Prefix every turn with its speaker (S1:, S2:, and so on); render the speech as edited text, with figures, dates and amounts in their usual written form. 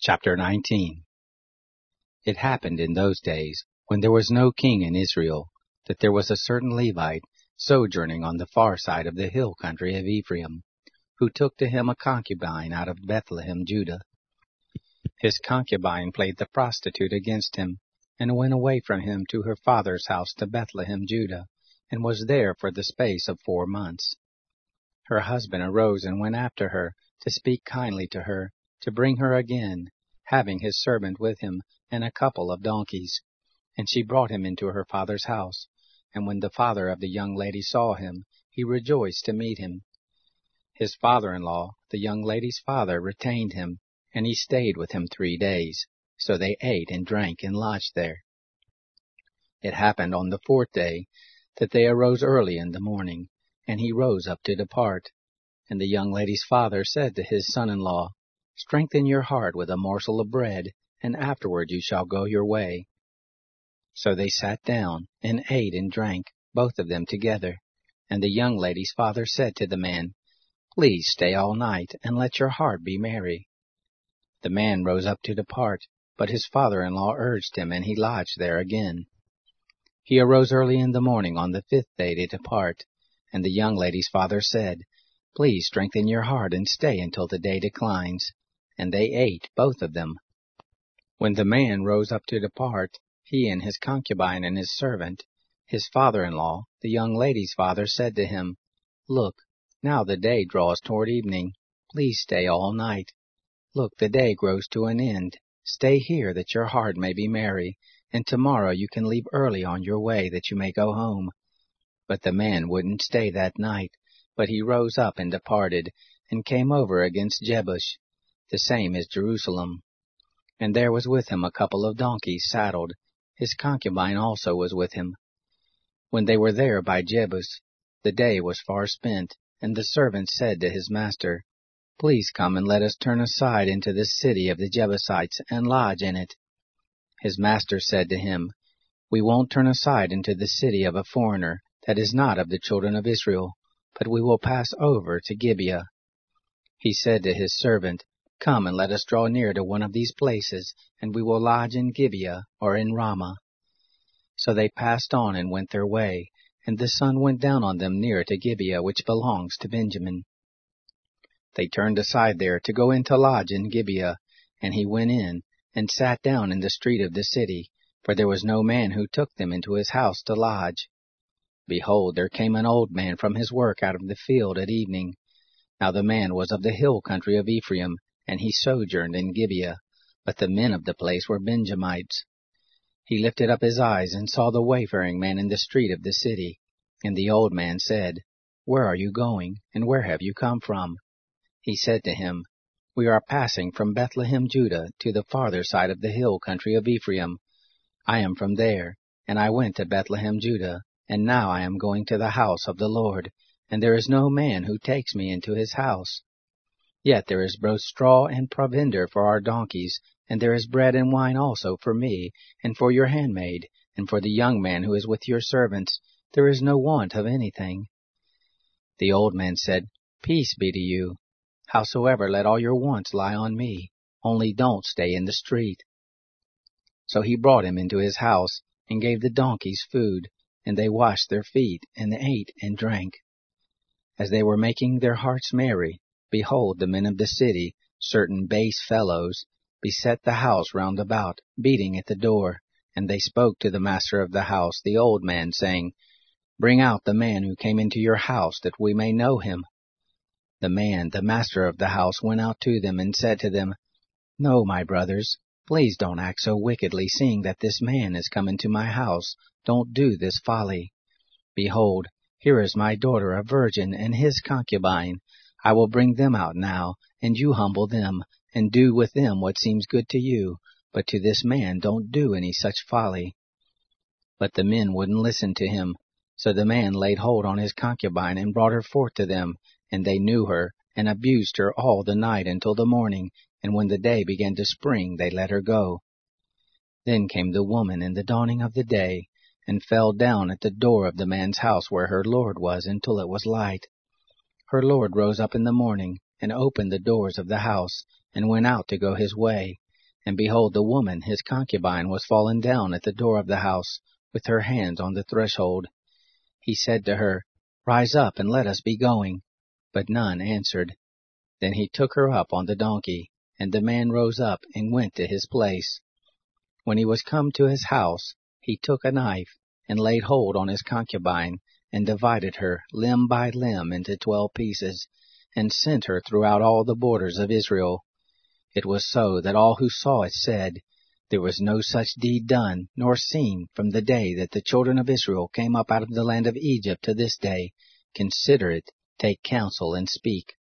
S1: Chapter 19. It happened in those days, when there was no king in Israel, that there was a certain Levite sojourning on the far side of the hill country of Ephraim, who took to him a concubine out of Bethlehem, Judah. His concubine played the prostitute against him, and went away from him to her father's house to Bethlehem, Judah, and was there for the space of 4 months. Her husband arose and went after her, to speak kindly to her, to bring her again, having his servant with him, and a couple of donkeys. And she brought him into her father's house. And when the father of the young lady saw him, he rejoiced to meet him. His father-in-law, the young lady's father, retained him, and he stayed with him 3 days. So they ate and drank and lodged there. It happened on the 4th day, that they arose early in the morning, and he rose up to depart. And the young lady's father said to his son-in-law, Strengthen your heart with a morsel of bread, and afterward you shall go your way. So they sat down, and ate and drank, both of them together. And the young lady's father said to the man, Please stay all night, and let your heart be merry. The man rose up to depart, but his father-in-law urged him, and he lodged there again. He arose early in the morning on the 5th day to depart, and the young lady's father said, Please strengthen your heart, and stay until the day declines. And they ate, both of them. When the man rose up to depart, he and his concubine and his servant, his father-in-law, the young lady's father, said to him, Look, now the day draws toward evening. Please stay all night. Look, the day grows to an end. Stay here, that your heart may be merry, and tomorrow you can leave early on your way, that you may go home. But the man wouldn't stay that night, but he rose up and departed, and came over against Jebus. The same is Jerusalem. And there was with him a couple of donkeys saddled. His concubine also was with him. When they were there by Jebus, the day was far spent, and the servant said to his master, Please come and let us turn aside into the city of the Jebusites, and lodge in it. His master said to him, We won't turn aside into the city of a foreigner, that is not of the children of Israel, but we will pass over to Gibeah. He said to his servant, Come and let us draw near to one of these places, and we will lodge in Gibeah or in Ramah. So they passed on and went their way, and the sun went down on them near to Gibeah, which belongs to Benjamin. They turned aside there to go in to lodge in Gibeah, and he went in, and sat down in the street of the city, for there was no man who took them into his house to lodge. Behold, there came an old man from his work out of the field at evening. Now the man was of the hill country of Ephraim, and he sojourned in Gibeah, but the men of the place were Benjamites. He lifted up his eyes, and saw the wayfaring man in the street of the city. And the old man said, Where are you going, and where have you come from? He said to him, We are passing from Bethlehem, Judah, to the farther side of the hill country of Ephraim. I am from there, and I went to Bethlehem, Judah, and now I am going to the house of the Lord, and there is no man who takes me into his house. Yet there is both straw and provender for our donkeys, and there is bread and wine also for me, and for your handmaid, and for the young man who is with your servants. There is no want of anything. The old man said, Peace be to you. Howsoever, let all your wants lie on me, only don't stay in the street. So he brought him into his house, and gave the donkeys food, and they washed their feet, and ate and drank. As they were making their hearts merry, behold, the men of the city, certain base fellows, beset the house round about, beating at the door. And they spoke to the master of the house, the old man, saying, Bring out the man who came into your house, that we may know him. The man, the master of the house, went out to them, and said to them, No, my brothers, please don't act so wickedly, seeing that this man is come into my house. Don't do this folly. Behold, here is my daughter, a virgin, and his concubine. I will bring them out now, and you humble them, and do with them what seems good to you, but to this man don't do any such folly. But the men wouldn't listen to him. So the man laid hold on his concubine, and brought her forth to them, and they knew her, and abused her all the night until the morning, and when the day began to spring, they let her go. Then came the woman in the dawning of the day, and fell down at the door of the man's house where her lord was, until it was light. Her lord rose up in the morning, and opened the doors of the house, and went out to go his way. And behold, the woman, his concubine, was fallen down at the door of the house, with her hands on the threshold. He said to her, Rise up, and let us be going. But none answered. Then he took her up on the donkey, and the man rose up and went to his place. When he was come to his house, he took a knife, and laid hold on his concubine, and divided her limb by limb into 12 pieces, and sent her throughout all the borders of Israel. It was so that all who saw it said, There was no such deed done, nor seen, from the day that the children of Israel came up out of the land of Egypt to this day. Consider it, take counsel, and speak.